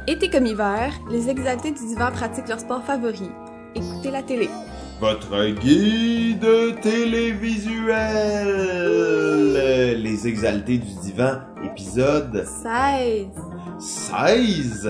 Été comme hiver, les exaltés du divan pratiquent leur sport favori. Écoutez la télé. Votre guide télévisuel. Les exaltés du divan, épisode 16. 16.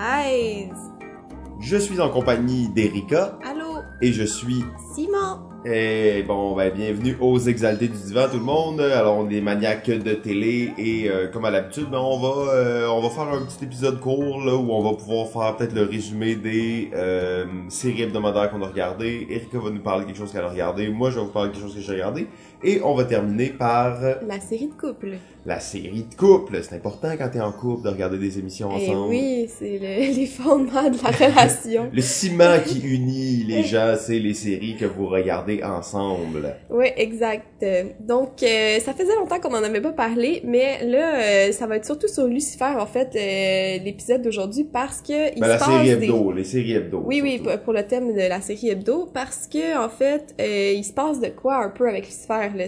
Je suis en compagnie d'Erika. Allô? Et je suis... Simon. Et bon, bienvenue aux exaltés du divan tout le monde. Alors on est maniaques de télé et comme à l'habitude, on va faire un petit épisode court là où on va pouvoir faire peut-être le résumé des séries hebdomadaires qu'on a regardées. Erika va nous parler de quelque chose qu'elle a regardé. Moi, je vais vous parler de quelque chose que j'ai regardé. Et on va terminer par... La série de couple. La série de couple. C'est important quand t'es en couple de regarder des émissions ensemble. Oui, c'est les fondements de la relation. Le ciment qui unit les gens, c'est les séries que vous regardez ensemble. Oui, exact. Donc, ça faisait longtemps qu'on en avait pas parlé, mais là, ça va être surtout sur Lucifer, en fait, l'épisode d'aujourd'hui, parce que il se passe les séries hebdo. Oui, pour le thème de la série hebdo, parce que, en fait, il se passe de quoi un peu avec Lucifer, là.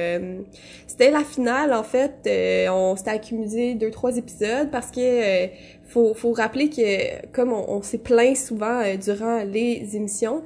C'était la finale, en fait, on s'était accumulé 2-3 épisodes, parce que faut rappeler que comme on s'est plaint souvent durant les émissions,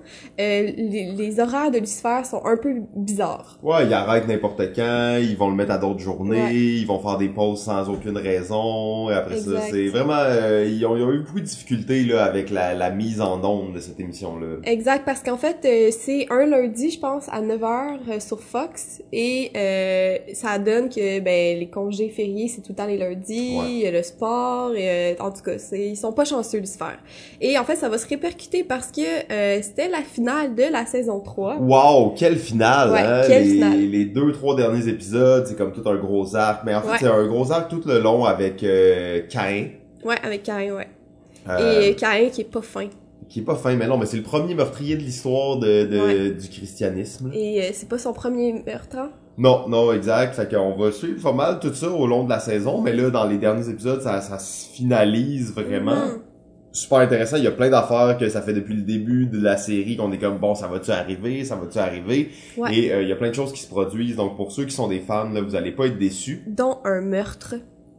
les horaires de Lucifer sont un peu bizarres. Ouais, ils arrêtent n'importe quand, ils vont le mettre à d'autres journées, ouais. Ils vont faire des pauses sans aucune raison, et après exact. Ça, c'est vraiment... ils ont eu beaucoup de difficultés là avec la mise en onde de cette émission-là. Exact, parce qu'en fait, c'est un lundi, je pense, à 9h sur Fox, et ça donne que les congés fériés, c'est tout le temps les lundis, ouais. Le sport, et en tout cas, ils sont pas chanceux Lucifer. Et en fait, ça va se répercuter parce que c'était la finale de la saison 3. Wow, quelle finale, ouais, hein! Quelle finale. Les 2-3 derniers épisodes, c'est comme tout un gros arc. Mais en fait, c'est un gros arc tout le long avec Caïn. Ouais, avec Caïn, ouais. Et Caïn qui est pas fin. Qui est pas fin, mais non, mais c'est le premier meurtrier de l'histoire du christianisme. Et c'est pas son premier meurtre, hein? Non, exact. Fait qu'on va suivre pas mal tout ça au long de la saison, mais là, dans les derniers épisodes, ça se finalise vraiment. Super intéressant, il y a plein d'affaires que ça fait depuis le début de la série qu'on est comme, bon, ça va-tu arriver? Ouais. Et il y a plein de choses qui se produisent, donc pour ceux qui sont des fans, là, vous allez pas être déçus. Dont un meurtre.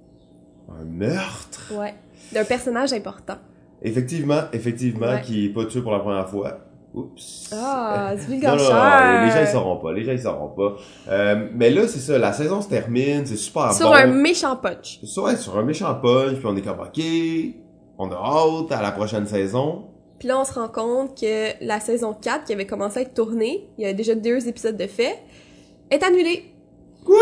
Un meurtre? Ouais. D'un personnage important. Effectivement, ouais. Qui est pas tué pour la première fois. Oups. Ah, c'est non, les gens ils sauront pas. Mais là, c'est ça, la saison se termine, c'est super bon. Sur un méchant punch. Sur un méchant punch, puis on est comme, ok, on a hâte à la prochaine saison. Puis là, on se rend compte que la saison 4, qui avait commencé à être tournée, il y a déjà 2 épisodes de fait, est annulée. Quoi?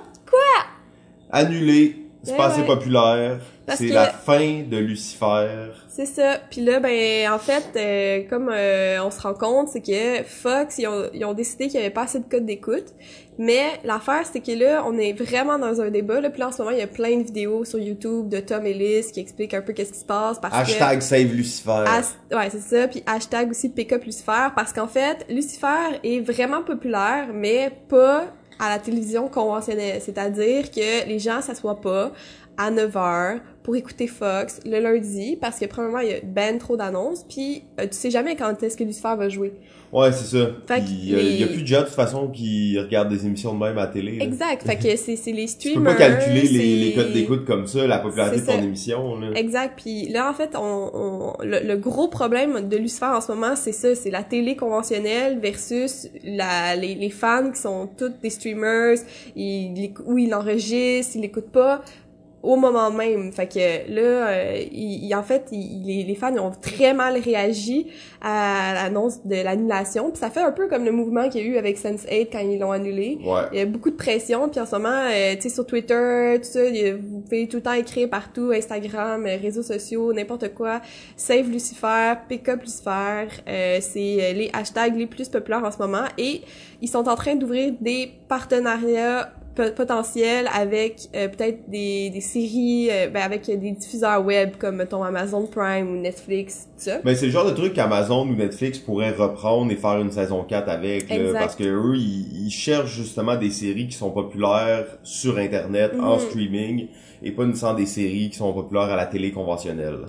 Annulée. C'est pas assez ouais. populaire. C'est la fin de Lucifer. C'est ça. Puis là, en fait, comme on se rend compte, c'est que Fox, ils ont décidé qu'il y avait pas assez de codes d'écoute. Mais l'affaire, c'est que là, on est vraiment dans un débat. Là, puis là, en ce moment, il y a plein de vidéos sur YouTube de Tom Ellis qui expliquent un peu qu'est-ce qui se passe. Hashtag Save Lucifer. Ouais, c'est ça. Puis hashtag aussi Pick Up Lucifer. Parce qu'en fait, Lucifer est vraiment populaire, mais pas à la télévision conventionnelle. C'est-à-dire que les gens s'assoient pas à 9h pour écouter Fox le lundi parce que premièrement il y a ben trop d'annonces puis tu sais jamais quand est-ce que Lucifer va jouer. Ouais, c'est ça. Il y a plus de gens de toute façon qui regardent des émissions de même à la télé. Là. Exact. Fait que c'est les streamers. Tu peux pas calculer les codes d'écoute comme ça, la popularité de ton émission là. Exact. Puis là en fait le gros problème de Lucifer en ce moment, c'est ça, c'est la télé conventionnelle versus les fans qui sont tous des streamers, ils l'enregistrent, ils l'écoutent pas au moment même. Fait que là, en fait, les fans ils ont très mal réagi à l'annonce de l'annulation. Puis ça fait un peu comme le mouvement qu'il y a eu avec Sense8 quand ils l'ont annulé. Ouais. Il y a beaucoup de pression. Puis en ce moment, tu sais, sur Twitter, tout ça, vous pouvez tout le temps écrire partout, Instagram, réseaux sociaux, n'importe quoi. Save Lucifer, Pick Up Lucifer. C'est les hashtags les plus populaires en ce moment. Et ils sont en train d'ouvrir des partenariats potentiel avec peut-être des séries avec des diffuseurs web comme mettons Amazon Prime ou Netflix, tout ça. Mais c'est le genre de truc qu'Amazon ou Netflix pourraient reprendre et faire une saison 4 avec là, parce que eux ils cherchent justement des séries qui sont populaires sur internet en streaming et pas nécessairement des séries qui sont populaires à la télé conventionnelle.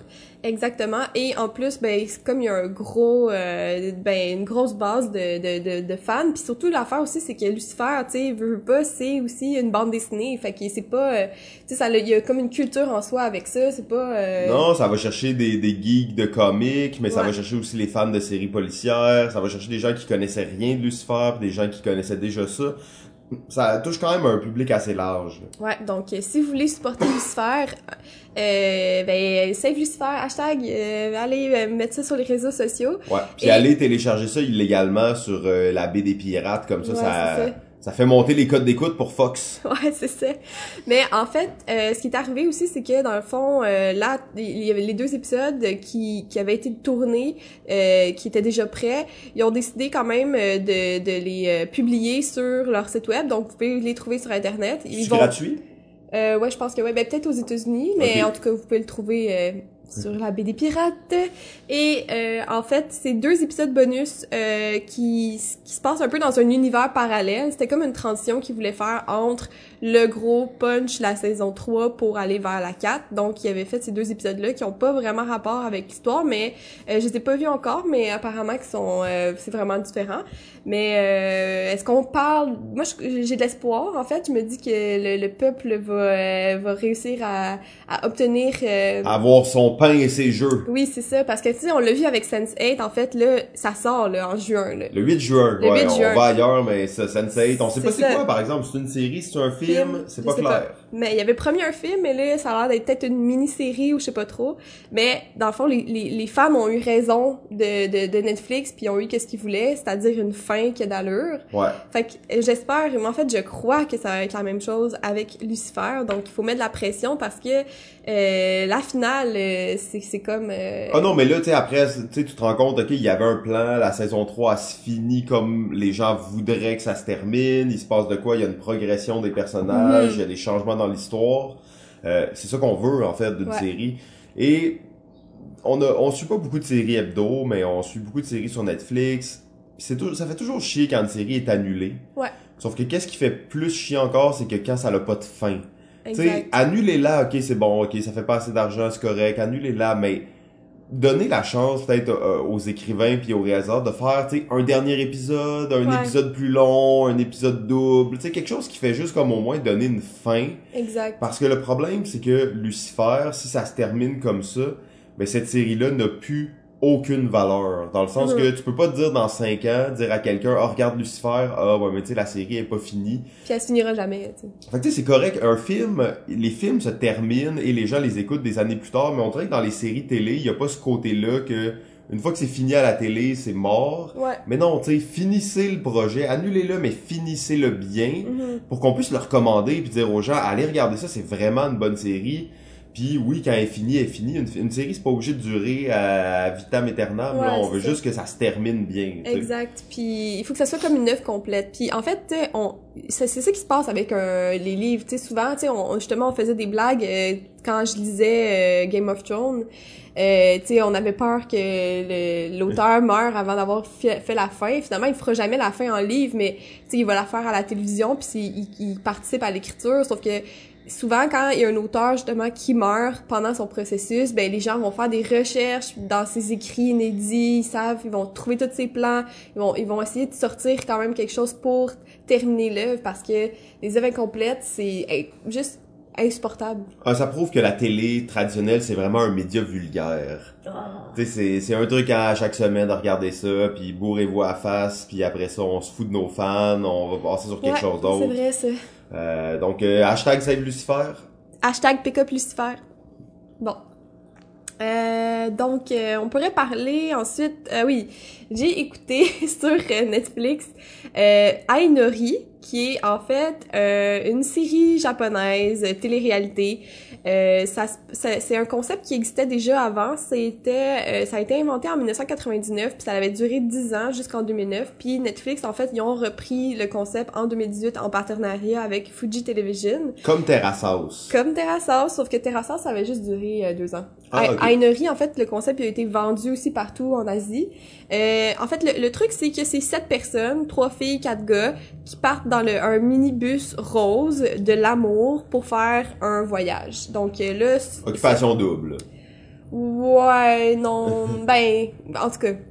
Exactement. Et en plus, ben, c'est comme il y a un gros, une grosse base de fans. Puis surtout, l'affaire aussi, c'est que Lucifer, tu sais, veut pas, c'est aussi une bande dessinée. Fait que c'est pas, tu sais, il y a comme une culture en soi avec ça. C'est pas. Non, ça va chercher des geeks de comics, mais ça Ouais. va chercher aussi les fans de séries policières. Ça va chercher des gens qui connaissaient rien de Lucifer, puis des gens qui connaissaient déjà ça. Ça touche quand même un public assez large. Ouais, donc si vous voulez supporter Lucifer, save Lucifer, hashtag, allez mettre ça sur les réseaux sociaux. Ouais. Puis Et- allez télécharger ça illégalement sur la baie des pirates, comme ça, Ouais, c'est ça. ça fait monter les codes d'écoute pour Fox. Ouais, c'est ça. Mais en fait, ce qui est arrivé aussi, c'est que dans le fond, là, il y avait les 2 épisodes qui avaient été tournés, qui étaient déjà prêts. Ils ont décidé quand même de les publier sur leur site web, donc vous pouvez les trouver sur Internet. C'est gratuit? Ouais, je pense que ouais, ben peut-être aux États-Unis, mais Ok. en tout cas, vous pouvez le trouver sur la baie des pirates. Et en fait, c'est 2 épisodes bonus qui se passent un peu dans un univers parallèle. C'était comme une transition qu'ils voulaient faire entre le gros punch, la saison 3, pour aller vers la 4. Donc, ils avaient fait ces 2 épisodes-là qui ont pas vraiment rapport avec l'histoire, mais je les ai pas vus encore, mais apparemment qu'ils sont c'est vraiment différent. Mais est-ce qu'on parle... Moi, j'ai de l'espoir, en fait. Je me dis que le peuple va réussir à obtenir... Avoir son pain et ses jeux. Oui, c'est ça, parce que, tu sais, on l'a vu avec Sense8, en fait, là, ça sort, là, en juin, là. Le 8 juin. Le Ouais, 8 juin. on va ailleurs, mais ça, Sense8, on sait pas C'est c'est ça. quoi, par exemple. C'est une série, c'est un film, c'est je pas sais clair. Mais il y avait promis un film, mais là, ça a l'air d'être peut-être une mini-série ou je sais pas trop. Mais, dans le fond, les fans ont eu raison de Netflix, puis ils ont eu qu'est-ce qu'ils voulaient, c'est-à-dire une fin qui a d'allure. Ouais. Fait que j'espère, mais en fait, je crois que ça va être la même chose avec Lucifer, donc il faut mettre de la pression parce que la finale, c'est comme... Ah non, mais là, tu sais, après, tu sais, tu te rends compte, ok, il y avait un plan, la saison 3 elle se finit comme les gens voudraient que ça se termine, il se passe de quoi, il y a une progression des personnages, il y a des changements dans l'histoire. C'est ça qu'on veut, en fait, d'une série. Et on suit pas beaucoup de séries hebdo, mais on suit beaucoup de séries sur Netflix. Ça fait toujours chier quand une série est annulée. Ouais. Sauf que qu'est-ce qui fait plus chier encore, c'est que quand ça n'a pas de fin. Tu sais, Exact. annulez-la, ok, c'est bon, ok, ça fait pas assez d'argent, c'est correct, annulez-la, mais donnez la chance peut-être aux écrivains puis aux réalisateurs de faire, tu sais, un dernier épisode, un Ouais. épisode plus long, un épisode double, tu sais, quelque chose qui fait juste comme au moins donner une fin. Exact. Parce que le problème, c'est que Lucifer, si ça se termine comme ça, ben cette série-là n'a plus aucune valeur. Dans le sens que tu peux pas te dire dans 5 ans, dire à quelqu'un, oh regarde Lucifer, ah ouais mais tu sais la série est pas finie. Puis elle se finira jamais, tu sais. Fait que tu sais c'est correct, un film, les films se terminent et les gens les écoutent des années plus tard, mais on dirait que dans les séries télé, il y a pas ce côté-là que une fois que c'est fini à la télé, c'est mort. Ouais. Mais non, tu sais, finissez le projet, annulez-le, mais finissez-le bien pour qu'on puisse le recommander puis dire aux gens, allez regarder ça, c'est vraiment une bonne série. Puis oui, quand elle est finie, elle est finie. Une série, c'est pas obligé de durer à vitam aeternam. Ouais, là, on veut c'est juste que ça se termine bien. Tu sais. Exact. Puis il faut que ça soit comme une œuvre complète. Puis en fait, tu sais, c'est ça qui se passe avec les livres. Tu sais, souvent, tu sais, justement, on faisait des blagues quand je lisais Game of Thrones. Tu sais, on avait peur que l'auteur meure avant d'avoir fait la fin. Finalement, il fera jamais la fin en livre, mais tu sais, il va la faire à la télévision. Puis il participe à l'écriture. Sauf que souvent, quand il y a un auteur, justement, qui meurt pendant son processus, ben, les gens vont faire des recherches dans ses écrits inédits, ils vont trouver tous ses plans, ils vont essayer de sortir quand même quelque chose pour terminer l'œuvre, parce que les œuvres incomplètes, c'est juste insupportable. Ah, ça prouve que la télé traditionnelle, c'est vraiment un média vulgaire. Tu sais, c'est un truc à chaque semaine de regarder ça, puis bourrez-vous à la face, puis après ça, on se fout de nos fans, on va passer sur quelque chose d'autre. C'est vrai, ça. Donc, hashtag Save Lucifer. Hashtag Pick Up Lucifer. Bon. Donc, on pourrait parler ensuite... oui, j'ai écouté sur Netflix Ainori, qui est en fait une série japonaise, télé-réalité. C'est un concept qui existait déjà avant. Ça a été inventé en 1999, puis ça avait duré 10 ans jusqu'en 2009. Puis Netflix, en fait, ils ont repris le concept en 2018 en partenariat avec Fuji Television. Comme Terrace House. Comme Terrace House, sauf que Terrace House, ça avait juste duré 2 ans. Ah, ok. Ainori, en fait, le concept a été vendu aussi partout en Asie. En fait, le truc, c'est que c'est 7 personnes, 3 filles, 4 gars, qui partent dans un minibus rose de l'amour pour faire un voyage. Donc là... Occupation double. Ouais, non, ben, en tout cas,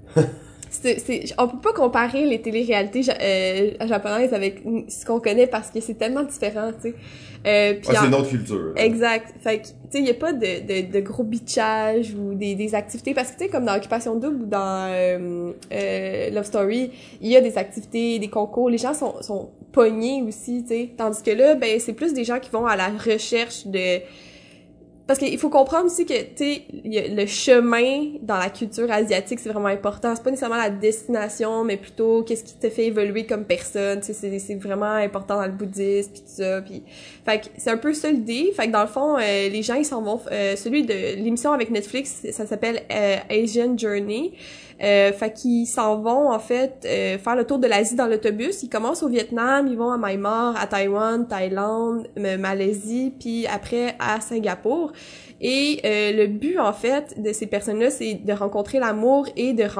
on peut pas comparer les téléréalités japonaises avec ce qu'on connaît parce que c'est tellement différent, tu sais. Ouais, c'est une autre culture. Exact. Fait que, tu sais, y a pas de gros bitchage ou des activités, parce que, tu sais, comme dans Occupation Double ou dans Love Story, il y a des activités, des concours, les gens sont pognés aussi, tu sais. Tandis que là, ben, c'est plus des gens qui vont à la recherche de... Parce qu'il faut comprendre aussi que, tu sais, le chemin dans la culture asiatique, c'est vraiment important. C'est pas nécessairement la destination, mais plutôt qu'est-ce qui te fait évoluer comme personne. Tu sais, c'est vraiment important dans le bouddhisme, pis tout ça. Puis, fait que c'est un peu ça l'idée. Fait que dans le fond, les gens, ils s'en vont... celui de l'émission avec Netflix, ça s'appelle Asian Journey. Fait qu'ils s'en vont, en fait, faire le tour de l'Asie dans l'autobus. Ils commencent au Vietnam, ils vont à Myanmar, à Taïwan, Thaïlande, Malaisie, puis après à Singapour. Et le but, en fait, de ces personnes-là, c'est de rencontrer l'amour et de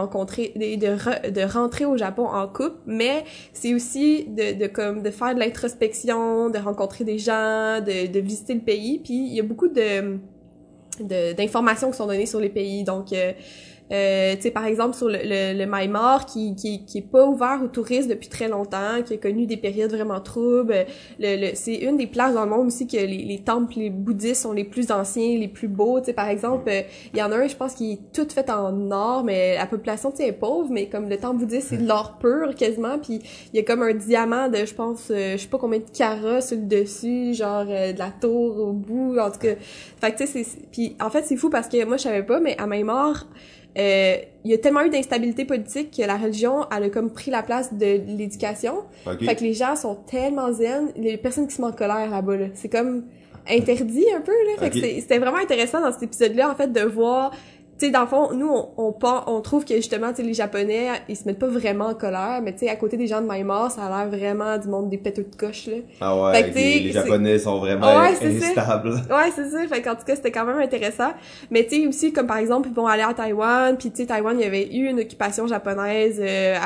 rentrer au Japon en couple, mais c'est aussi de faire de l'introspection, de rencontrer des gens, de visiter le pays. Puis il y a beaucoup d'informations qui sont données sur les pays, donc tu sais, par exemple, sur le Myanmar, qui est pas ouvert aux touristes depuis très longtemps, qui a connu des périodes vraiment troubles. C'est une des places dans le monde aussi que les temples, les bouddhistes sont les plus anciens, les plus beaux. Tu sais, par exemple, il y en a un, je pense, qui est tout fait en or, mais la population, tu sais, est pauvre, mais comme le temple bouddhiste, c'est de l'or pur, quasiment, puis il y a comme un diamant de, je pense, je sais pas combien de carats sur le dessus, genre de la tour au bout, en tout cas. Fait que, tu sais, puis en fait, c'est fou parce que moi, je savais pas, mais à Myanmar, il y a tellement eu d'instabilité politique que la religion, elle a comme pris la place de l'éducation. Okay. Fait que les gens sont tellement zen, les personnes qui se mettent en colère là-bas, là. C'est comme interdit un peu, là. Fait que c'était vraiment intéressant dans cet épisode-là, en fait, de voir... Tu sais, dans le fond, nous, on trouve que justement, tu sais, les Japonais, ils se mettent pas vraiment en colère, mais tu sais, à côté des gens de Myanmar, ça a l'air vraiment du monde des péteux de coche, là. Ah ouais, fait que, les Japonais sont vraiment instables. Ouais, c'est ça. Fait qu'en tout cas, c'était quand même intéressant. Mais tu sais, aussi, comme par exemple, ils vont aller à Taïwan, puis tu sais, Taïwan, il y avait eu une occupation japonaise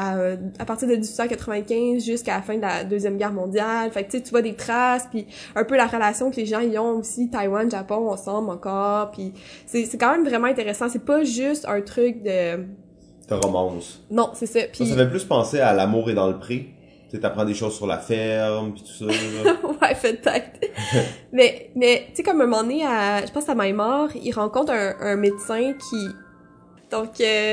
à partir de 1895 jusqu'à la fin de la Deuxième Guerre mondiale. Fait que tu sais, tu vois des traces, puis un peu la relation que les gens y ont aussi, Taïwan, Japon, ensemble encore, puis c'est quand même vraiment intéressant. C'est pas juste un truc de romance. Non, c'est ça. Puis ça fait plus penser à L'amour est dans le pré. Tu sais, t'apprends des choses sur la ferme pis tout ça. Ouais, peut-être. mais tu sais, comme un moment donné, je pense à Myanmar, il rencontre un médecin qui... Donc,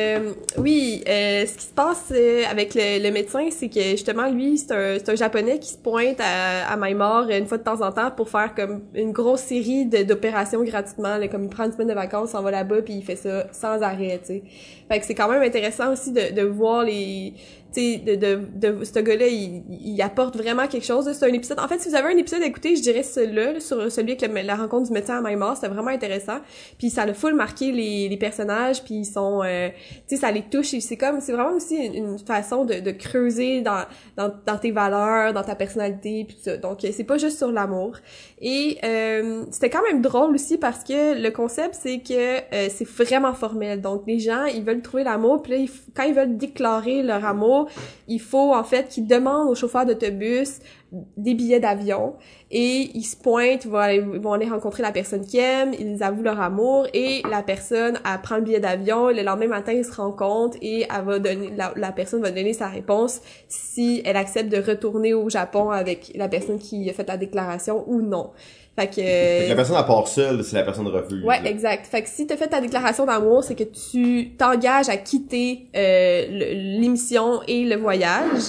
oui, ce qui se passe avec le médecin, c'est que justement, lui, c'est un Japonais qui se pointe à Myanmar une fois de temps en temps pour faire comme une grosse série d'opérations gratuitement. Là, comme il prend une semaine de vacances, s'en va là-bas, puis il fait ça sans arrêt, tu sais. Fait que c'est quand même intéressant aussi de voir les... Tu sais, de ce gars-là, il apporte vraiment quelque chose. C'est un épisode... En fait, si vous avez un épisode à écouter, je dirais celui-là, sur celui avec la rencontre du médecin à Myanmar, c'était vraiment intéressant. Puis ça l'a full marqué les personnages, puis ils sont... tu sais, ça les touche. C'est vraiment aussi une façon de creuser dans tes valeurs, dans ta personnalité, puis tout ça. Donc, c'est pas juste sur l'amour. Et c'était quand même drôle aussi parce que le concept, c'est que c'est vraiment formel. Donc, les gens, ils veulent trouver l'amour, puis là, quand ils veulent déclarer leur amour, il faut en fait qu'ils demandent au chauffeur d'autobus des billets d'avion et ils se pointent, ils vont aller rencontrer la personne qu'ils aiment, ils avouent leur amour et la personne, elle prend le billet d'avion, le lendemain matin, ils se rencontrent et elle va donner, la personne va donner sa réponse si elle accepte de retourner au Japon avec la personne qui a fait la déclaration ou non. Fait que la personne, elle part seule si la personne refuse. Ouais, exact. Fait que si t'as fait ta déclaration d'amour, c'est que tu t'engages à quitter l'émission et le voyage.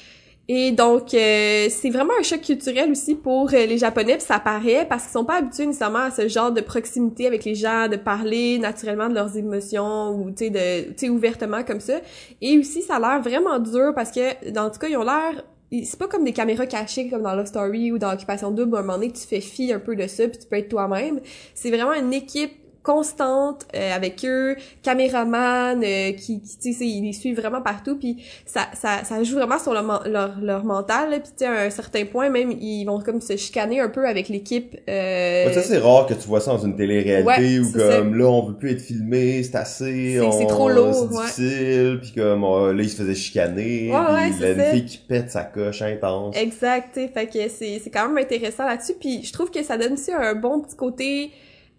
Et donc, c'est vraiment un choc culturel aussi pour les Japonais, puis ça paraît parce qu'ils sont pas habitués nécessairement à ce genre de proximité avec les gens, de parler naturellement de leurs émotions ou tu sais ouvertement comme ça. Et aussi, ça a l'air vraiment dur parce que, en tout cas, ils ont l'air... C'est pas comme des caméras cachées comme dans Love Story ou dans Occupation Double, à un moment donné, tu fais fi un peu de ça puis tu peux être toi-même. C'est vraiment une équipe constante avec eux, caméraman qui tu sais ils les suivent vraiment partout puis ça joue vraiment sur leur mental puis tu sais à un certain point même ils vont comme se chicaner un peu avec l'équipe ouais, ça c'est rare que tu vois ça dans une télé-réalité où comme ça. Là on veut plus être filmé, c'est assez c'est trop lourd, c'est difficile puis comme là ils se faisaient chicaner puis une fille qui pète sa coche intense. Exact, tu sais fait que c'est quand même intéressant là-dessus puis je trouve que ça donne aussi un bon petit côté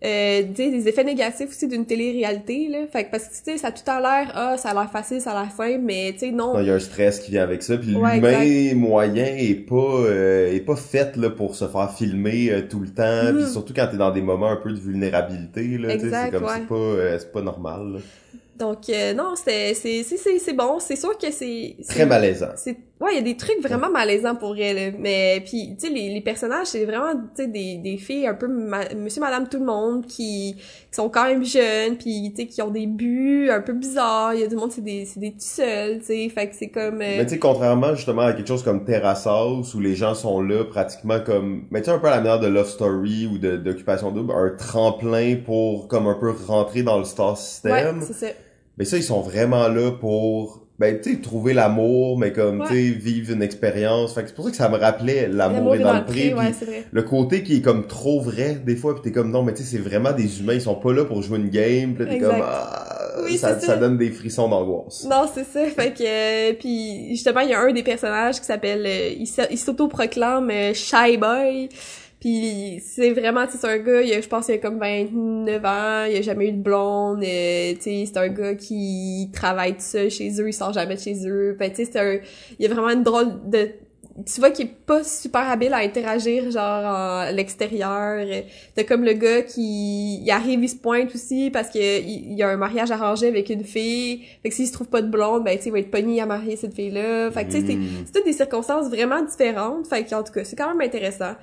tu sais, des effets négatifs aussi d'une télé-réalité, là. Fait que, parce que, tu sais, ça a tout à l'air, ça a l'air facile, ça a l'air simple, mais, tu sais, non. Il y a un stress qui vient avec ça, puis Ouais, l'humain moyen est pas fait, là, pour se faire filmer tout le temps, puis surtout quand t'es dans des moments un peu de vulnérabilité, là, tu sais, c'est comme, c'est pas normal, là. Donc non, c'est bon, c'est sûr que c'est très malaisant. Ouais, il y a des trucs vraiment malaisants pour elle, là. Mais puis tu sais les personnages, c'est vraiment tu sais des filles un peu monsieur madame tout le monde qui sont quand même jeunes puis tu sais qui ont des buts un peu bizarres, il y a du monde c'est des tout seuls, tu sais, fait que c'est comme Mais tu sais contrairement justement à quelque chose comme Terrace House où les gens sont là pratiquement comme mais tu sais un peu à la manière de Love Story ou d'Occupation Double, un tremplin pour comme un peu rentrer dans le star system. Ouais, c'est ça. Mais ça, ils sont vraiment là pour, ben, tu sais, trouver l'amour, mais comme, tu sais, vivre une expérience. Fait que c'est pour ça que ça me rappelait l'amour est dans le pré. Ouais, c'est vrai. Le côté qui est comme trop vrai, des fois, pis t'es comme, non, mais tu sais, c'est vraiment des humains, ils sont pas là pour jouer une game, pis t'es comme, oui, ça donne des frissons d'angoisse. Non, c'est ça. Fait que, puis justement, il y a un des personnages qui s'appelle, il s'auto-proclame Shy Boy. Puis c'est vraiment, tu sais, c'est un gars, je pense qu'il a comme 29 ans, il a jamais eu de blonde, tu sais, c'est un gars qui travaille tout seul chez eux, il sort jamais de chez eux. Fait tu sais, il y a vraiment une drôle de, tu vois qu'il est pas super habile à interagir genre à l'extérieur. T'as comme le gars il arrive, il se pointe aussi parce que il y a un mariage arrangé avec une fille. Fait que s'il se trouve pas de blonde, ben tu sais il va être pogné à marier cette fille-là. Fait que tu sais c'est toutes des circonstances vraiment différentes. Fait que en tout cas, c'est quand même intéressant.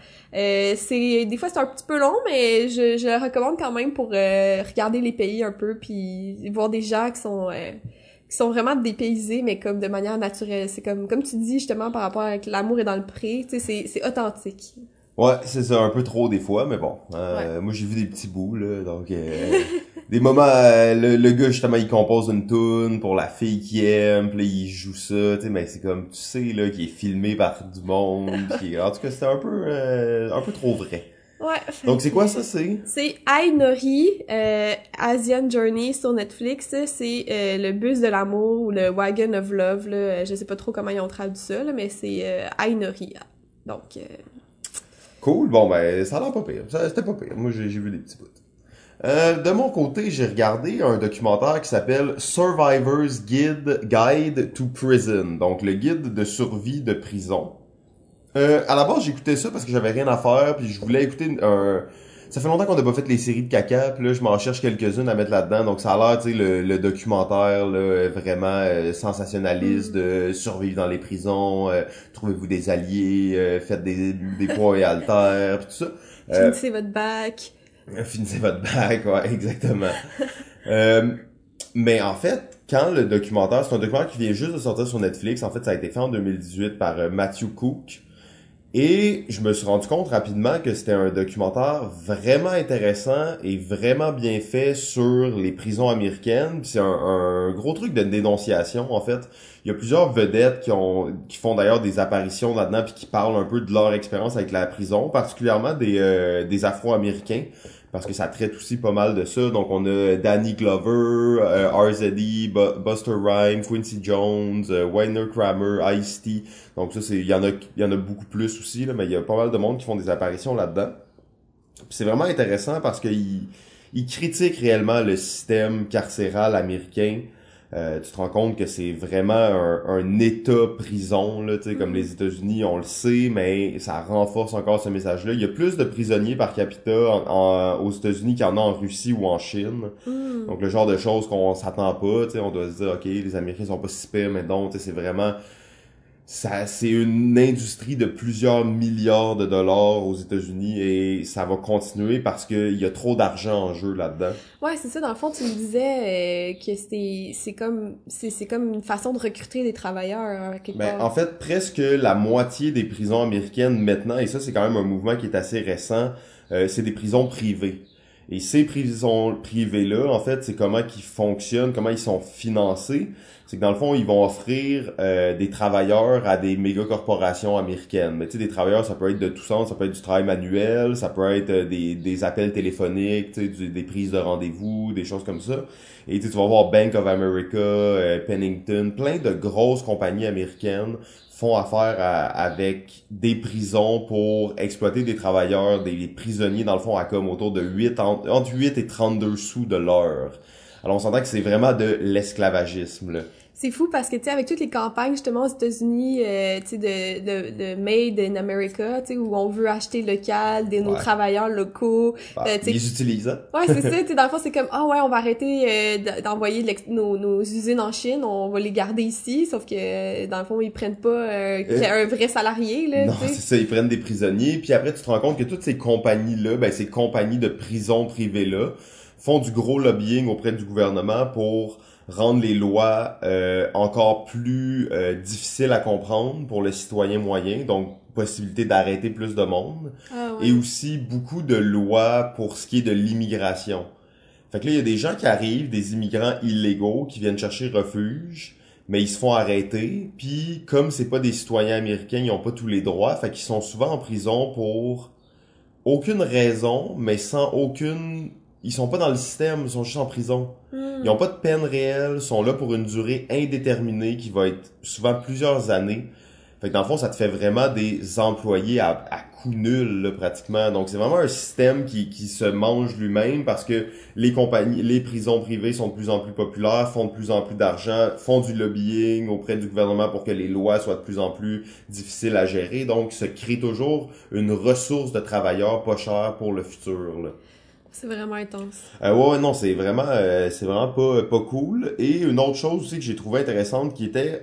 Des fois c'est un petit peu long mais je le recommande quand même pour regarder les pays un peu puis voir des gens qui sont vraiment dépaysés, mais comme de manière naturelle. C'est comme tu dis, justement, par rapport avec l'amour est dans le pré, tu sais, c'est authentique. Ouais, c'est ça, un peu trop des fois, mais bon. Moi, j'ai vu des petits bouts, là, donc... des moments, le gars, justement, il compose une tune pour la fille qu'il aime, pis là, il joue ça, tu sais, mais c'est comme, tu sais, là, qui est filmé par du monde, en tout cas, c'était un peu trop vrai. Ouais. Donc, c'est quoi ça, c'est? C'est Ainori, Asian Journey sur Netflix. C'est le bus de l'amour ou le Wagon of Love, là. Je sais pas trop comment ils ont traduit ça, là, mais c'est Ainori. Donc... Cool. Bon, ben, ça a l'air pas pire. C'était pas pire. Moi, j'ai vu des petits bouts. De mon côté, j'ai regardé un documentaire qui s'appelle Survivor's Guide to Prison. Donc, le guide de survie de prison. À la base, j'écoutais ça parce que j'avais rien à faire, puis je voulais écouter Ça fait longtemps qu'on n'a pas fait les séries de caca, puis là, je m'en cherche quelques-unes à mettre là-dedans. Donc, ça a l'air, tu sais, le documentaire, là, vraiment sensationnaliste de survivre dans les prisons, trouvez-vous des alliés, faites des poids et haltères, puis tout ça. Finissez votre bac. Finissez votre bac, ouais, exactement. Mais en fait, quand le documentaire, c'est un documentaire qui vient juste de sortir sur Netflix. En fait, ça a été fait en 2018 par Matthew Cook. Et je me suis rendu compte rapidement que c'était un documentaire vraiment intéressant et vraiment bien fait sur les prisons américaines. Puis c'est un gros truc de dénonciation, en fait. Il y a plusieurs vedettes qui font d'ailleurs des apparitions là-dedans puis qui parlent un peu de leur expérience avec la prison, particulièrement des Afro-Américains. Parce que ça traite aussi pas mal de ça. Donc, on a Danny Glover, RZD, Buster Rhymes, Quincy Jones, Wayne Kramer, Ice-T. Donc, ça, il y en a beaucoup plus aussi, là, mais il y a pas mal de monde qui font des apparitions là-dedans. Puis c'est vraiment intéressant parce qu'ils critiquent réellement le système carcéral américain. Tu te rends compte que c'est vraiment un état prison, là, tu sais, comme les États-Unis, on le sait, mais ça renforce encore ce message-là. Il y a plus de prisonniers par capita aux États-Unis qu'il y en a en Russie ou en Chine. Donc, le genre de choses qu'on s'attend pas, tu sais, on doit se dire, OK, les Américains sont pas si pires, mais non, tu sais, c'est vraiment... c'est une industrie de plusieurs milliards de dollars aux États-Unis et ça va continuer parce que il y a trop d'argent en jeu là-dedans. Ouais, c'est ça. Dans le fond, tu me disais que c'est comme une façon de recruter des travailleurs quelque part. En fait, presque la moitié des prisons américaines maintenant, et ça c'est quand même un mouvement qui est assez récent, c'est des prisons privées. Et ces prisons privées-là, en fait, c'est comment qu'ils fonctionnent, comment ils sont financés. C'est que dans le fond, ils vont offrir des travailleurs à des méga corporations américaines. Mais tu sais, des travailleurs, ça peut être de tout sens, ça peut être du travail manuel, ça peut être des appels téléphoniques, tu sais, des prises de rendez-vous, des choses comme ça. Et tu vas voir Bank of America, Pennington, plein de grosses compagnies américaines font affaire avec des prisons pour exploiter des travailleurs, des prisonniers, dans le fond, à comme autour de entre 8 et 32 sous de l'heure. Alors, on s'entend que c'est vraiment de l'esclavagisme, là. C'est fou parce que, tu sais, avec toutes les campagnes, justement, aux États-Unis, tu sais, de Made in America, tu sais, où on veut acheter local, nos travailleurs locaux. Ils les utilisent, hein? Ouais, c'est ça, tu sais, dans le fond, c'est comme, ouais, on va arrêter d'envoyer nos usines en Chine, on va les garder ici, sauf que, dans le fond, ils prennent pas un vrai salarié, là, non, tu sais. c'est ça, ils prennent des prisonniers, puis après, tu te rends compte que toutes ces compagnies-là, ces compagnies de prisons privées-là, font du gros lobbying auprès du gouvernement pour rendre les lois encore plus difficiles à comprendre pour le citoyen moyen, donc possibilité d'arrêter plus de monde, et aussi beaucoup de lois pour ce qui est de l'immigration. Fait que là, il y a des gens qui arrivent, des immigrants illégaux qui viennent chercher refuge, mais ils se font arrêter, puis comme c'est pas des citoyens américains, ils ont pas tous les droits, fait qu'ils sont souvent en prison pour aucune raison, mais sans aucune... Ils sont pas dans le système, ils sont juste en prison. Ils ont pas de peine réelle, ils sont là pour une durée indéterminée qui va être souvent plusieurs années. Fait que dans le fond, ça te fait vraiment des employés à coût nul, là, pratiquement. Donc c'est vraiment un système qui se mange lui-même parce que les prisons privées sont de plus en plus populaires, font de plus en plus d'argent, font du lobbying auprès du gouvernement pour que les lois soient de plus en plus difficiles à gérer. Donc se crée toujours une ressource de travailleurs pas chère pour le futur, là. C'est vraiment intense. Ouais, non, c'est vraiment pas cool. Et une autre chose aussi que j'ai trouvé intéressante qui était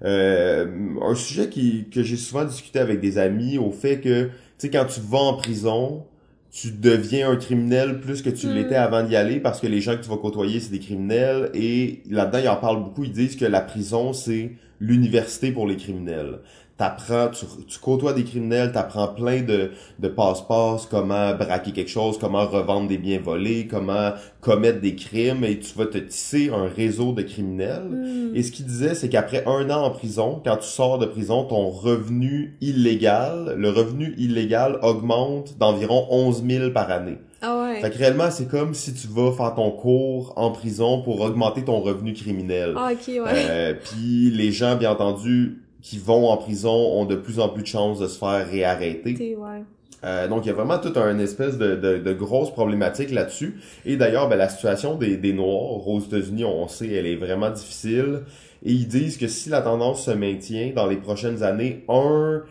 un sujet que j'ai souvent discuté avec des amis, au fait que, tu sais, quand tu vas en prison, tu deviens un criminel plus que tu l'étais avant d'y aller parce que les gens que tu vas côtoyer, c'est des criminels. Et là-dedans, ils en parlent beaucoup. Ils disent que la prison, c'est l'université pour les criminels. Tu côtoies des criminels, t'apprends plein de passe-passe, comment braquer quelque chose, comment revendre des biens volés, comment commettre des crimes, et tu vas te tisser un réseau de criminels. Et ce qu'il disait, c'est qu'après 1 an en prison, quand tu sors de prison, le revenu illégal augmente d'environ 11 000 par année. Ah ouais. Fait que réellement, c'est comme si tu vas faire ton cours en prison pour augmenter ton revenu criminel. Ah, ok, ouais. Puis les gens, bien entendu, qui vont en prison ont de plus en plus de chances de se faire réarrêter. Ouais. Donc il y a vraiment toute une espèce de grosse problématique là-dessus. Et d'ailleurs, la situation des Noirs aux États-Unis, on sait, elle est vraiment difficile. Et ils disent que si la tendance se maintient dans les prochaines années, un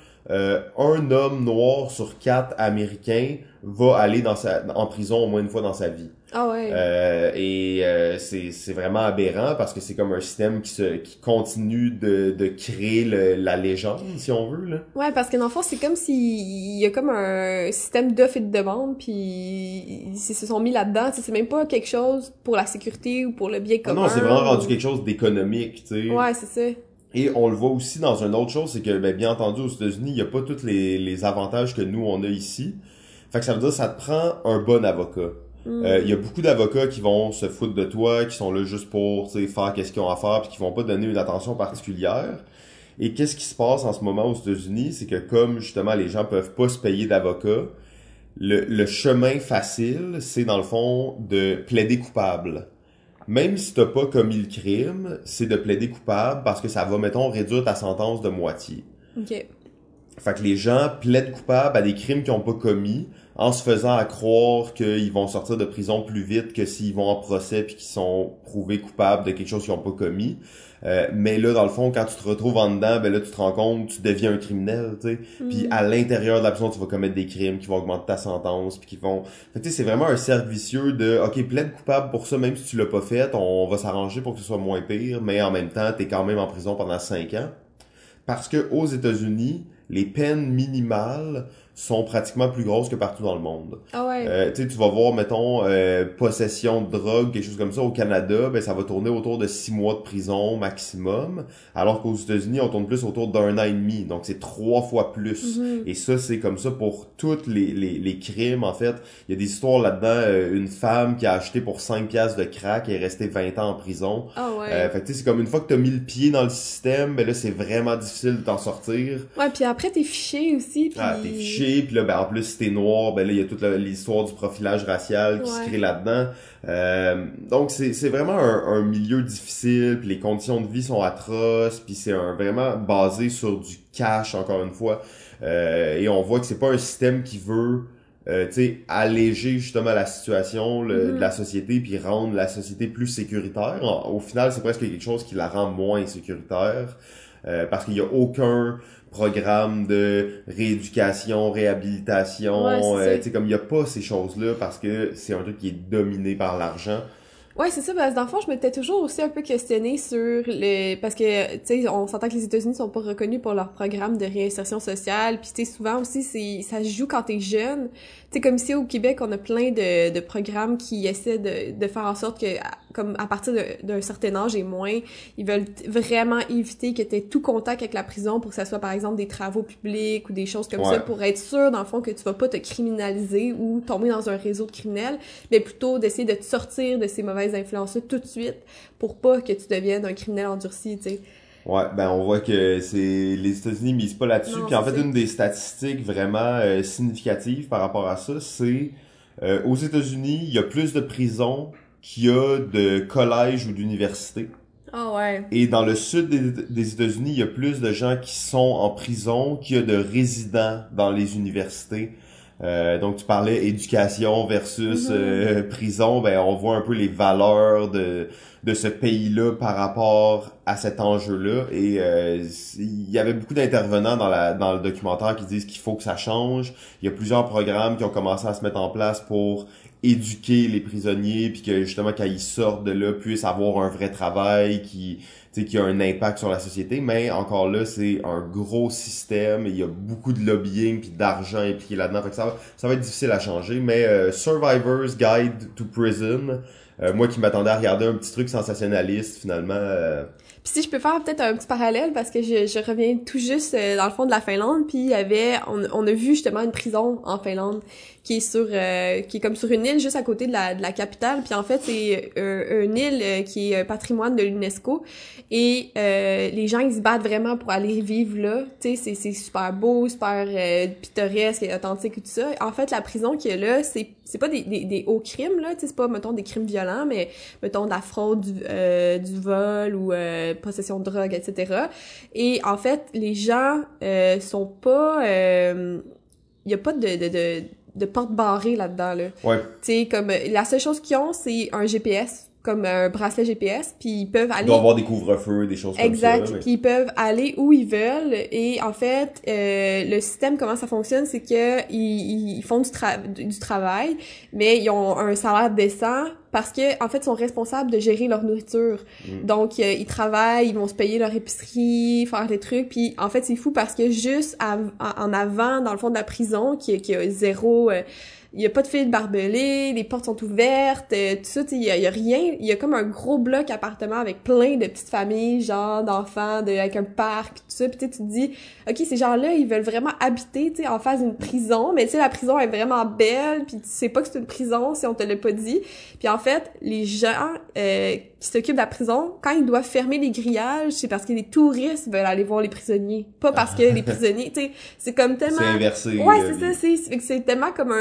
homme noir sur 4 américains va aller en prison au moins une fois dans sa vie. Ah ouais. C'est vraiment aberrant parce que c'est comme un système qui continue de créer la légende, si on veut, là. Ouais, parce que dans le fond, c'est comme s'il y a comme un système d'offre et de demande, puis ils se sont mis là-dedans. C'est même pas quelque chose pour la sécurité ou pour le bien commun. Non, c'est vraiment rendu quelque chose d'économique, tu sais. Ouais, c'est ça. Et on le voit aussi dans une autre chose, c'est que, bien entendu, aux États-Unis, il n'y a pas tous les avantages que nous, on a ici. Fait que ça veut dire que ça te prend un bon avocat. Il y a beaucoup d'avocats qui vont se foutre de toi, qui sont là juste pour, tu sais, faire qu'est-ce qu'ils ont à faire, puis qui vont pas donner une attention particulière. Et qu'est-ce qui se passe en ce moment aux États-Unis, c'est que comme, justement, les gens peuvent pas se payer d'avocat, le chemin facile, c'est, dans le fond, de plaider coupable. Même si t'as pas commis le crime, c'est de plaider coupable parce que ça va, mettons, réduire ta sentence de moitié. OK. Fait que les gens plaident coupables à des crimes qu'ils ont pas commis en se faisant à croire qu'ils vont sortir de prison plus vite que s'ils vont en procès puis qu'ils sont prouvés coupables de quelque chose qu'ils ont pas commis. Mais là, dans le fond, quand tu te retrouves en dedans, là, tu te rends compte, tu deviens un criminel, tu sais. Puis à l'intérieur de la prison, tu vas commettre des crimes qui vont augmenter ta sentence, puis qui vont... Fait que tu sais, c'est vraiment un cercle vicieux de, OK, plaide coupable pour ça, même si tu l'as pas fait, on va s'arranger pour que ce soit moins pire, mais en même temps, t'es quand même en prison pendant 5 ans. Parce que aux États-Unis, les peines minimales sont pratiquement plus grosses que partout dans le monde. Ah ouais. Tu vas voir, mettons, possession de drogue, quelque chose comme ça, au Canada, ça va tourner autour de 6 mois de prison maximum, alors qu'aux États-Unis, on tourne plus autour d'1 an et demi, donc c'est 3 fois plus. Et ça, c'est comme ça pour tous les crimes, en fait. Il y a des histoires là-dedans, une femme qui a acheté pour 5 piastres de crack et est restée 20 ans en prison. Ah ouais. Fait que tu sais, c'est comme une fois que t'as mis le pied dans le système, là, c'est vraiment difficile de t'en sortir. Ouais, puis après, t'es fiché aussi, puis... Ah, t'es fiché, éduqué, puis là, ben en plus, si t'es noir, ben là, il y a toute l'histoire du profilage racial qui se crée là-dedans. Donc, c'est vraiment un milieu difficile, puis les conditions de vie sont atroces, puis c'est vraiment basé sur du cash, encore une fois. Et on voit que c'est pas un système qui veut tu sais, alléger justement la situation de la société puis rendre la société plus sécuritaire. Au final, c'est presque quelque chose qui la rend moins sécuritaire parce qu'il y a aucun programme de rééducation, réhabilitation, tu sais, comme il y a pas ces choses-là parce que c'est un truc qui est dominé par l'argent. Ouais, c'est ça, parce que dans le fond, je m'étais toujours aussi un peu questionnée sur parce que, tu sais, on s'entend que les États-Unis sont pas reconnus pour leur programme de réinsertion sociale, puis tu sais, souvent aussi, ça se joue quand t'es jeune. Tu sais, comme ici au Québec, on a plein de programmes qui essaient de faire en sorte que, comme à partir d'un certain âge et moins, ils veulent vraiment éviter que t'aies tout contact avec la prison pour que ça soit, par exemple, des travaux publics ou des choses comme ça, pour être sûr, dans le fond, que tu vas pas te criminaliser ou tomber dans un réseau de criminels, mais plutôt d'essayer de te sortir de ces mauvaises influences-là tout de suite pour pas que tu deviennes un criminel endurci, tu sais. Ouais, ben on voit que les États-Unis misent pas là-dessus. Puis en fait, une des statistiques vraiment significatives par rapport à ça, c'est aux États-Unis, il y a plus de prisons qu'il y a de collèges ou d'universités. Ah ouais. Et dans le sud des États-Unis, il y a plus de gens qui sont en prison qu'il y a de résidents dans les universités. Donc tu parlais éducation versus prison, ben on voit un peu les valeurs de ce pays-là par rapport à cet enjeu-là. Et il y avait beaucoup d'intervenants dans le documentaire qui disent qu'il faut que ça change. Il y a plusieurs programmes qui ont commencé à se mettre en place pour éduquer les prisonniers, puis que justement quand ils sortent de là puissent avoir un vrai travail qui a un impact sur la société. Mais encore là, c'est un gros système, il y a beaucoup de lobbying puis d'argent impliqué là-dedans, fait que ça va être difficile à changer. Mais Survivor's Guide to Prison, moi qui m'attendais à regarder un petit truc sensationnaliste, finalement Puis si je peux faire peut-être un petit parallèle, parce que je reviens tout juste dans le fond de la Finlande, puis on a vu justement une prison en Finlande qui est comme sur une île juste à côté de la capitale, puis en fait c'est une île qui est patrimoine de l'UNESCO, et les gens ils se battent vraiment pour aller vivre là, tu sais, c'est super beau, super pittoresque et authentique et tout ça. En fait la prison qu'il y a là, c'est pas des hauts crimes là, tu sais, c'est pas mettons des crimes violents, mais mettons de la fraude, du vol ou possession de drogue, etc. Et en fait, les gens sont pas... Il y a pas de porte barrée là-dedans, là. Ouais. Tu sais, comme... La seule chose qu'ils ont, c'est un GPS, comme un bracelet GPS, puis ils peuvent aller... Il doit y avoir des couvre-feux, des choses comme ça. Exact, Mais... puis ils peuvent aller où ils veulent, et en fait, le système, comment ça fonctionne, c'est que ils font du travail, mais ils ont un salaire décent, parce que en fait ils sont responsables de gérer leur nourriture. Donc ils travaillent, ils vont se payer leur épicerie, faire des trucs, puis en fait c'est fou parce que juste en avant dans le fond de la prison qui a zéro il y a pas de fil barbelé, les portes sont ouvertes, tout ça, il y a rien, il y a comme un gros bloc appartement avec plein de petites familles, genre d'enfants, avec un parc, tout ça, puis tu te dis, OK, ces gens-là, ils veulent vraiment habiter, tu sais, en face d'une prison, mais tu sais, la prison est vraiment belle, puis tu sais pas que c'est une prison si on te l'a pas dit. Puis en fait, les gens qui s'occupent de la prison, quand ils doivent fermer les grillages, c'est parce que les touristes veulent aller voir les prisonniers, pas parce que les prisonniers, tu sais, c'est comme tellement... C'est inversé. Ouais, c'est ça, c'est tellement comme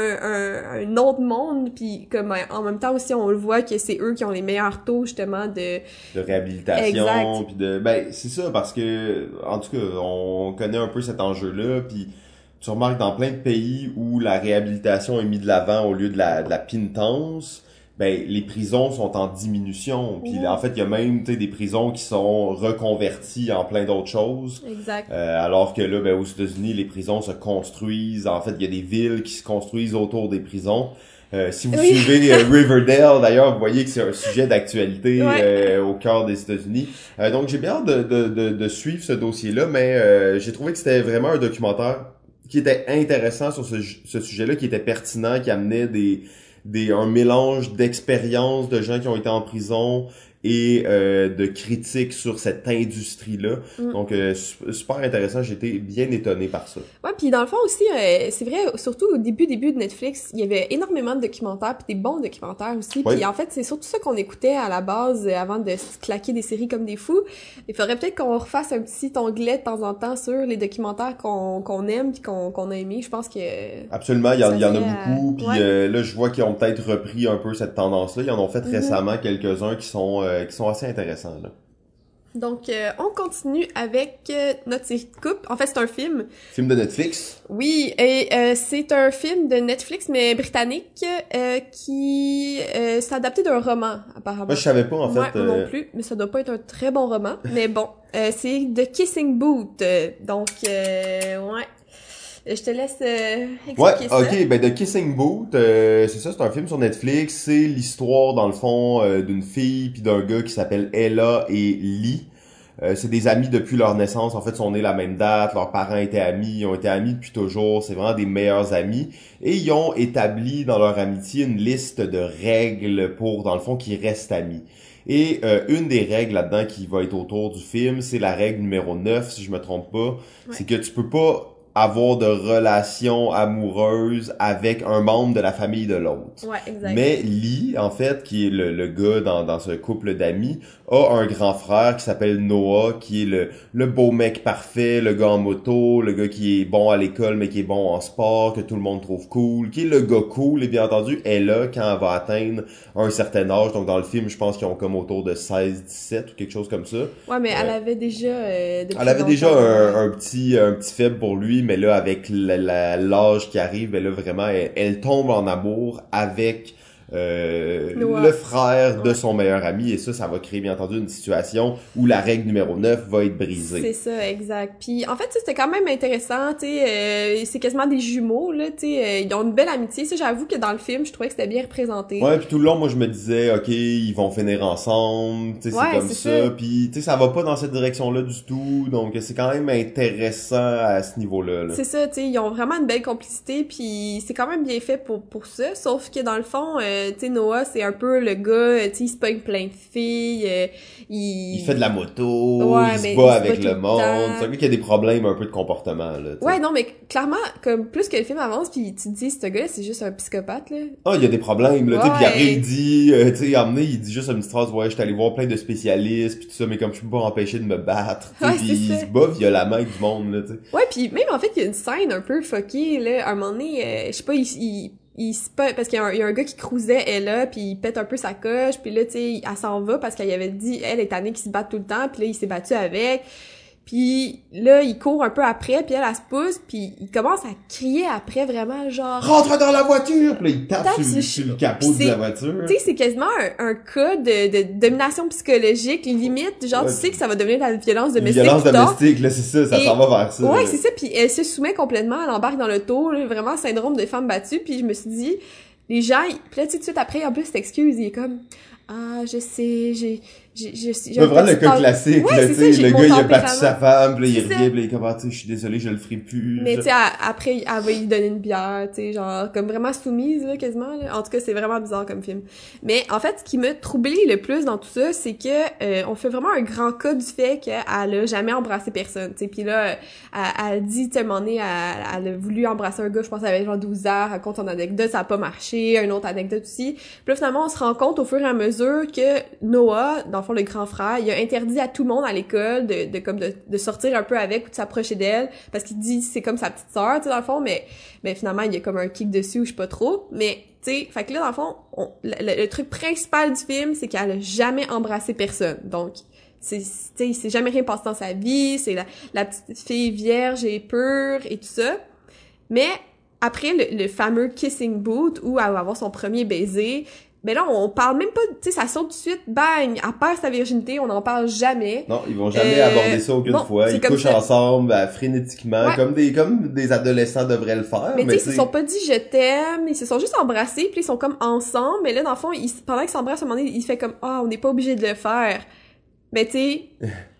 un autre monde, puis comme en même temps aussi on le voit que c'est eux qui ont les meilleurs taux justement de réhabilitation, puis c'est ça, parce que en tout cas on connaît un peu cet enjeu-là, puis tu remarques dans plein de pays où la réhabilitation est mise de l'avant au lieu de la pénitence, les prisons sont en diminution, puis en fait il y a même des prisons qui sont reconverties en plein d'autres choses. Exact. Alors que là aux États-Unis les prisons se construisent, en fait il y a des villes qui se construisent autour des prisons. Si vous suivez Riverdale, d'ailleurs, vous voyez que c'est un sujet d'actualité au cœur des États-Unis. Donc j'ai bien hâte de suivre ce dossier-là, mais j'ai trouvé que c'était vraiment un documentaire qui était intéressant sur ce sujet-là, qui était pertinent, qui amenait un mélange d'expériences de gens qui ont été en prison et de critique sur cette industrie-là. Donc, super intéressant. J'ai été bien étonné par ça. Ouais, puis dans le fond aussi, c'est vrai, surtout au début de Netflix, il y avait énormément de documentaires, puis des bons documentaires aussi. Oui. Puis en fait, c'est surtout ça qu'on écoutait à la base avant de se claquer des séries comme des fous. Il faudrait peut-être qu'on refasse un petit onglet de temps en temps sur les documentaires qu'on aime puis qu'on a aimé. Je pense que... Absolument, il y en a beaucoup. Puis ouais. là, je vois qu'ils ont peut-être repris un peu cette tendance-là. Ils en ont fait récemment quelques-uns qui sont assez intéressants, là. Donc, on continue avec notre série de couple. En fait, c'est un film. Film de Netflix? Oui, et c'est un film de Netflix, mais britannique, qui s'est adapté d'un roman, apparemment. Moi, je savais pas, en fait. Moi non plus, mais ça doit pas être un très bon roman. Mais bon, c'est The Kissing Booth. Donc, ouais. Je te laisse expliquer ça. Ok, ben The Kissing Booth, c'est ça, c'est un film sur Netflix. C'est l'histoire, dans le fond, d'une fille puis d'un gars qui s'appelle Ella et Lee. C'est des amis depuis leur naissance. En fait, ils sont nés la même date. Leurs parents étaient amis. Ils ont été amis depuis toujours. C'est vraiment des meilleurs amis. Et ils ont établi dans leur amitié une liste de règles pour, dans le fond, qu'ils restent amis. Et une des règles là-dedans qui va être autour du film, c'est la règle numéro 9, si je me trompe pas. Ouais. C'est que tu peux pas avoir de relation amoureuse avec un membre de la famille de l'autre. Ouais, exact. Mais Lee, en fait, qui est le gars dans ce couple d'amis, a un grand frère qui s'appelle Noah, qui est le beau mec parfait, le gars en moto, le gars qui est bon à l'école mais qui est bon en sport, que tout le monde trouve cool, qui est le gars cool, et bien entendu, elle a quand elle va atteindre un certain âge, donc dans le film, je pense qu'ils ont comme autour de 16, 17 ou quelque chose comme ça. Ouais, mais elle avait déjà... elle avait déjà un petit faible pour lui, mais là, avec l'âge qui arrive, ben là, vraiment, elle tombe en amour avec le frère de son meilleur ami, et ça va créer, bien entendu, une situation où la règle numéro 9 va être brisée. C'est ça, exact. Puis, en fait, c'était quand même intéressant, tu sais, c'est quasiment des jumeaux, là, tu sais, ils ont une belle amitié. Ça, j'avoue que dans le film, je trouvais que c'était bien représenté. Ouais, puis tout le long, moi, je me disais, ok, ils vont finir ensemble, tu sais, c'est comme ça. Puis, tu sais, ça va pas dans cette direction-là du tout, donc c'est quand même intéressant à ce niveau-là. Là. C'est ça, tu sais, ils ont vraiment une belle complicité, puis c'est quand même bien fait pour ça, sauf que dans le fond, tu sais, Noah, c'est un peu le gars, tu sais, il se pogne plein de filles, il fait de la moto, il se bat avec le monde, c'est un gars qui a des problèmes un peu de comportement, là. T'sais. Ouais, non, mais clairement, comme plus que le film avance, puis tu te dis, ce gars-là, c'est juste un psychopathe, là. Ah, il y a des problèmes, là, tu sais, puis après, il dit, tu sais, emmené, il dit juste une petite phrase, ouais, j'étais allé voir plein de spécialistes, puis tout ça, mais comme je peux pas empêcher de me battre, tu sais, puis il se bat violemment avec du monde, là, tu sais. Ouais, puis même, en fait, il y a une scène un peu fuckée, là, à un moment donné, je sais pas, il se pète, parce qu'il y a un gars qui cruisait elle là, puis il pète un peu sa coche, puis là, tu sais, elle s'en va parce qu'elle avait dit, elle est tannée qu'il se batte tout le temps, puis là, il s'est battu avec. Puis là, il court un peu après, puis elle se pousse, puis il commence à crier après, vraiment, genre... Rentre dans la voiture! Puis là, il tape sur le capot de la voiture. Tu sais, c'est quasiment un cas de domination psychologique, limite, genre, tu sais que ça va devenir de la violence domestique. Violence domestique, là, c'est ça s'en va vers ça. Ouais, c'est ça, puis elle se soumet complètement, elle embarque dans l'auto, là, vraiment syndrome de femme battue, puis je me suis dit, les gens, puis là, tout de suite après, en plus, s'excuse, il est comme... Ah, je sais, j'ai vraiment le cas classique, ouais, là, tu sais, le gars, il a battu sa femme, puis là, il revient, puis là, il est comme, tu sais, je suis désolé, je le ferai plus. Mais tu sais, après, elle va lui donner une bière, tu sais, genre, comme vraiment soumise, là, quasiment, là. En tout cas, c'est vraiment bizarre comme film. Mais, en fait, ce qui m'a troublé le plus dans tout ça, c'est que, on fait vraiment un grand cas du fait qu'elle a jamais embrassé personne, tu sais. Puis là, elle dit, tu sais, à un moment donné, elle a voulu embrasser un gars, je pense, elle avait genre 12 ans, elle raconte son anecdote, ça a pas marché, une autre anecdote aussi. Puis là, finalement, on se rend compte au fur et à mesure que Noah, dans le fond, le grand frère, il a interdit à tout le monde à l'école de sortir un peu avec ou de s'approcher d'elle, parce qu'il dit c'est comme sa petite sœur, tu sais, dans le fond, mais finalement, il y a comme un kick dessus ou je sais pas trop, mais tu sais, fait que là, dans le fond, le truc principal du film, c'est qu'elle a jamais embrassé personne, donc tu sais, il s'est jamais rien passé dans sa vie, c'est la petite fille vierge et pure et tout ça, mais après le fameux kissing booth où elle va avoir son premier baiser, mais là, on parle même pas, tu sais, ça saute tout de suite, bang, elle perd sa virginité, on n'en parle jamais. Non, ils vont jamais aborder ça aucune fois. Ils couchent ensemble, frénétiquement, ouais. comme des adolescents devraient le faire. Mais tu sais, ils se sont pas dit je t'aime, ils se sont juste embrassés, puis ils sont comme ensemble, mais là, dans le fond, pendant qu'ils s'embrassent, à un moment donné, il fait comme, on n'est pas obligé de le faire. Mais tu sais,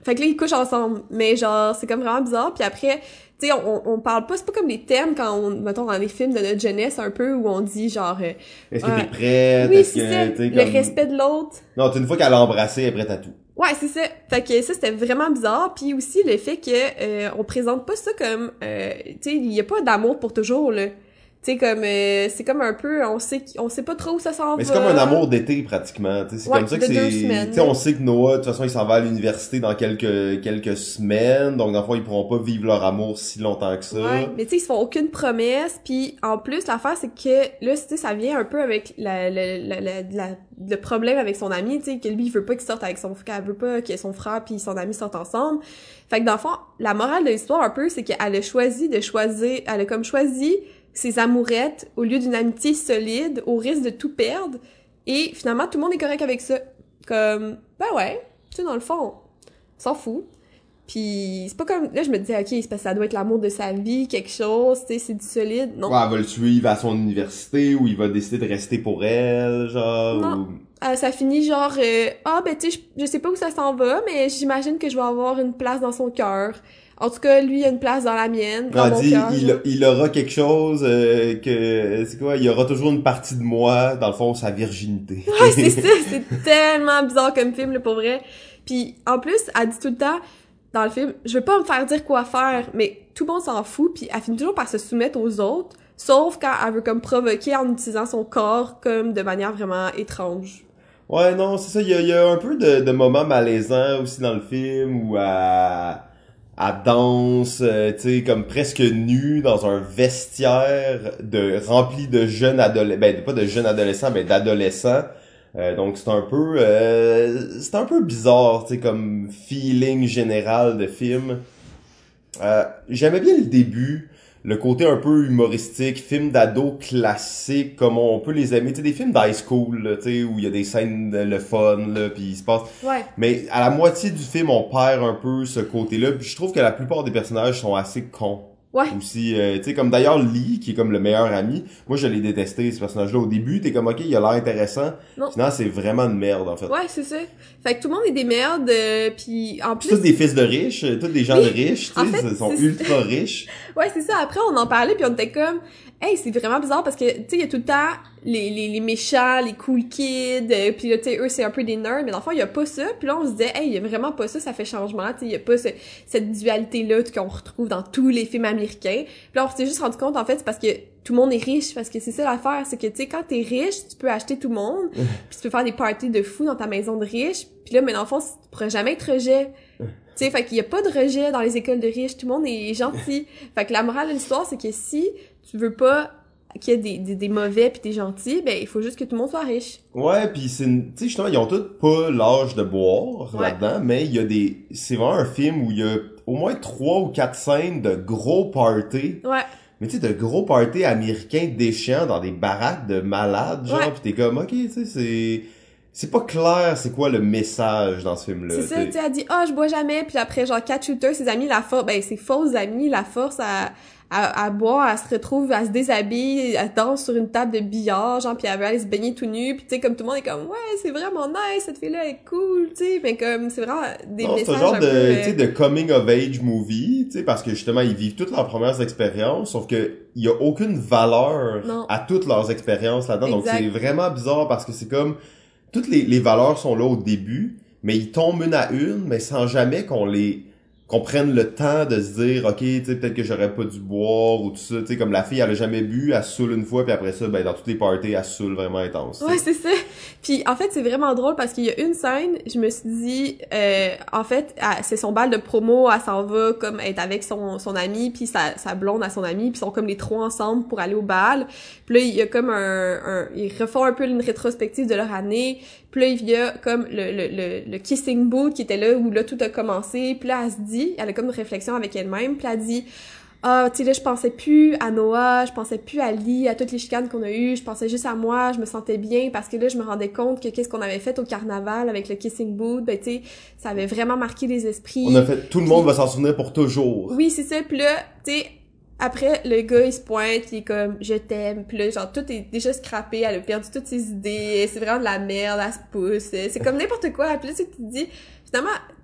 Fait que là, ils couchent ensemble. Mais genre, c'est comme vraiment bizarre. Puis après, tu sais, on parle pas, c'est pas comme les thèmes quand mettons, dans les films de notre jeunesse un peu, où on dit genre... Est-ce que t'es prête? Oui, Est-ce c'est que, ça. t'sais, Le comme... respect de l'autre. Non, une fois qu'elle a embrassé, elle est prête à tout. Ouais, c'est ça. Fait que ça, c'était vraiment bizarre. Puis aussi, le fait que on présente pas ça comme... tu sais, il y a pas d'amour pour toujours, là. Tu sais, comme... c'est comme un peu... On sait pas trop où ça s'en va. Mais c'est comme un amour d'été, pratiquement. T'sais, c'est ouais, comme ça que de 2 semaines. Tu sais, on sait que Noah, de toute façon, il s'en va à l'université dans quelques semaines. Donc, dans le fond, ils pourront pas vivre leur amour si longtemps que ça. Ouais, mais tu sais, ils se font aucune promesse. Puis en plus, l'affaire, c'est que là, tu sais, ça vient un peu avec le problème avec son ami, tu sais, que lui, il veut pas qu'il sorte avec son frère, elle veut pas que son frère puis son ami sortent ensemble. Fait que dans le fond, la morale de l'histoire, un peu, c'est qu'elle a elle a comme choisi ses amourettes au lieu d'une amitié solide, au risque de tout perdre. Et finalement, tout le monde est correct avec ça. Comme, ben ouais, tu sais, dans le fond, on s'en fout. Puis c'est pas comme... Là, je me disais, OK, c'est parce que ça doit être l'amour de sa vie, quelque chose, tu sais, c'est du solide. Non. Ouais, elle va le suivre à son université ou il va décider de rester pour elle, genre... Non. Ça finit genre, ben tu sais, je sais pas où ça s'en va, mais j'imagine que je vais avoir une place dans son cœur. En tout cas, lui, il a une place dans la mienne, dans mon cœur. Il aura quelque chose c'est quoi, il y aura toujours une partie de moi, dans le fond, sa virginité. Ouais, c'est ça, c'est tellement bizarre comme film, là, pour vrai. Puis en plus, elle dit tout le temps, dans le film, je veux pas me faire dire quoi faire, mais tout le monde s'en fout, puis elle finit toujours par se soumettre aux autres, sauf quand elle veut comme provoquer en utilisant son corps comme de manière vraiment étrange. Ouais, non, c'est ça, il y a un peu de moments malaisants aussi dans le film où elle danse, tu sais, comme presque nue dans un vestiaire rempli de jeunes adolescents, ben pas de jeunes adolescents, mais d'adolescents. Donc c'est un peu bizarre, tu sais, comme feeling général de film. J'aimais bien le début, le côté un peu humoristique, film d'ado classique, comme on peut les aimer, tu sais, des films d'high school, là, tu sais, où il y a des scènes le fun, là, puis il se passe. Ouais. Mais à la moitié du film, on perd un peu ce côté-là, puis je trouve que la plupart des personnages sont assez cons. Ouais. Aussi, tu sais, comme d'ailleurs Lee, qui est comme le meilleur ami, moi je l'ai détesté, ce personnage-là. Au début, t'es comme, ok, il a l'air intéressant. Non. Finalement, c'est vraiment une merde, en fait. Ouais, c'est ça. Fait que tout le monde est des merdes, puis en plus... Tous des fils de riches, tous des gens de riches, tu sais, fait, ils sont ultra riches. Ouais, c'est ça. Après, on en parlait, puis on était comme... Hey, c'est vraiment bizarre, parce que, tu sais, il y a tout le temps les méchants, les cool kids, puis là, tu sais, eux, c'est un peu des nerds, mais dans le fond, il y a pas ça. Puis là, on se disait, hey, il y a vraiment pas ça fait changement, tu sais, il y a pas cette dualité-là qu'on retrouve dans tous les films américains. Puis là, on s'est juste rendu compte, en fait, c'est parce que tout le monde est riche, parce que c'est ça l'affaire, c'est que, tu sais, quand t'es riche, tu peux acheter tout le monde, puis tu peux faire des parties de fou dans ta maison de riche, puis là, mais dans le fond, tu pourrais jamais être rejet. Tu sais, fait qu'il y a pas de rejet dans les écoles de riches, tout le monde est gentil. Fait que la morale de l'histoire, c'est que si tu veux pas qu'il y ait des mauvais pis des gentils, ben il faut juste que tout le monde soit riche. Ouais, puis tu sais, justement, ils ont tous pas l'âge de boire là-dedans, mais il y a c'est vraiment un film où il y a au moins 3 ou 4 scènes de gros parties. Ouais. Mais tu sais, de gros parties américains déchants dans des baraques de malades, genre, pis t'es comme, ok, tu sais, c'est pas clair c'est quoi le message dans ce film-là. C'est ça, tu sais, elle dit, je bois jamais, puis après, genre, 4 shooters, ses amis, ses fausses amis, la force à boire, elle se retrouve, elle se déshabille, elle danse sur une table de billard, genre, puis elle veut aller se baigner tout nu, puis tu sais, comme tout le monde est comme, ouais, c'est vraiment nice, cette fille-là est cool, tu sais, mais comme, c'est vraiment des messages c'est un genre un peu, tu sais, de coming of age movie, tu sais, parce que justement, ils vivent toutes leurs premières expériences, sauf que il y a aucune valeur à toutes leurs expériences là-dedans, exact. Donc c'est vraiment bizarre parce que c'est comme, toutes les valeurs sont là au début, mais ils tombent une à une, mais sans jamais qu'on prenne le temps de se dire, ok, tu sais, peut-être que j'aurais pas dû boire ou tout ça, tu sais, comme la fille, elle a jamais bu, elle saoule une fois, puis après ça, ben, dans toutes les parties, elle saoule vraiment intense. Ouais, c'est ça. Puis, en fait, c'est vraiment drôle parce qu'il y a une scène, je me suis dit, en fait, c'est son bal de promo, elle s'en va comme être avec son ami, puis sa blonde à son ami, puis ils sont comme les trois ensemble pour aller au bal. Puis là, il y a comme ils refont un peu une rétrospective de leur année. Puis là, il y a comme le kissing booth qui était là, où là, tout a commencé. Puis là, elle a comme une réflexion avec elle-même. Puis elle dit, tu sais, là, je pensais plus à Noah, je pensais plus à Lee, à toutes les chicanes qu'on a eues, je pensais juste à moi, je me sentais bien, parce que là, je me rendais compte que qu'est-ce qu'on avait fait au carnaval avec le kissing booth, ben, tu sais, ça avait vraiment marqué les esprits. On a fait, tout le monde va s'en souvenir pour toujours. Oui, c'est ça. Puis là, tu sais, après, le gars, il se pointe, pis il est comme, je t'aime. Puis là, genre, tout est déjà scrappé, elle a perdu toutes ses idées, c'est vraiment de la merde, elle se pousse. C'est comme n'importe quoi. Puis là, tu te dis, finalement,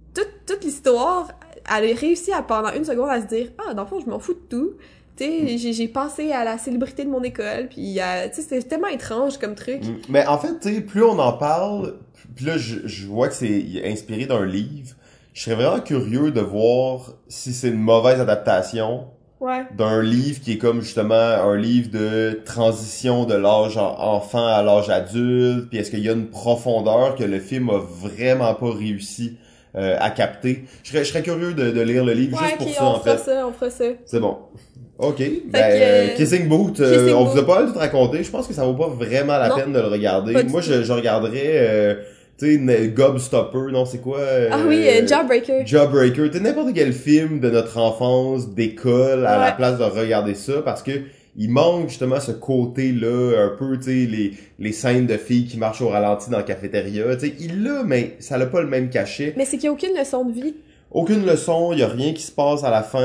toute l'histoire, elle a réussi à, pendant une seconde, à se dire, ah, dans le fond, je m'en fous de tout. Tu sais, j'ai pensé à la célébrité de mon école, puis tu sais, c'était tellement étrange comme truc. Mais en fait, tu sais, plus on en parle, puis là, je vois que c'est inspiré d'un livre. Je serais vraiment curieux de voir si c'est une mauvaise adaptation Ouais. d'un livre qui est comme justement un livre de transition de l'âge enfant à l'âge adulte, puis est-ce qu'il y a une profondeur que le film a vraiment pas réussi à capter. Je serais curieux de lire le livre juste pour ça, en fait. On fera ça. C'est bon. OK. Que, Kissing Booth, Kissing on Booth. vous a pas tout raconté. Je pense que ça vaut pas vraiment la Non, peine de le regarder. pas du Moi, tout. je regarderais, tu sais, Gobstopper, non, c'est quoi? Ah oui, Jawbreaker. Jawbreaker. Tu sais, n'importe quel film de notre enfance, d'école, à la Ouais. place de regarder ça, parce que il manque justement ce côté-là, un peu, tu sais, les scènes de filles qui marchent au ralenti dans la cafétéria. Tu sais, il l'a, mais ça n'a pas le même cachet. Mais c'est qu'il n'y a aucune leçon de vie. Aucune leçon, il y a rien qui se passe à la fin.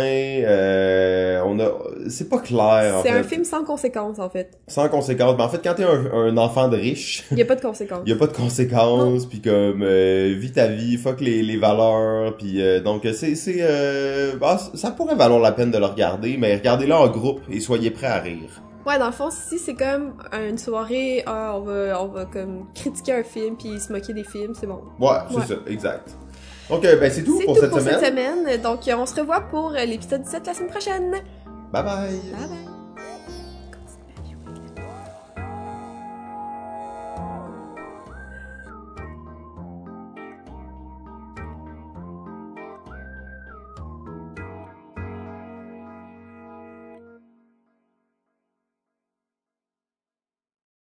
C'est pas clair, en C'est fait. un film sans conséquences, en fait. Sans conséquences. Mais en fait, quand t'es un enfant de riche, Il n'y a pas de conséquences. il y a pas de conséquences, puis comme vis ta vie, fuck les valeurs, puis donc ça pourrait valoir la peine de le regarder, mais regardez-le en groupe et soyez prêts à rire. Ouais, dans le fond, si c'est comme une soirée, on va comme critiquer un film puis se moquer des films, c'est bon. Ouais, c'est Ouais. ça, exact. Donc ben c'est tout C'est pour tout cette pour semaine. cette semaine. Donc, on se revoit pour l'épisode 17 la semaine prochaine. Bye bye. Bye bye.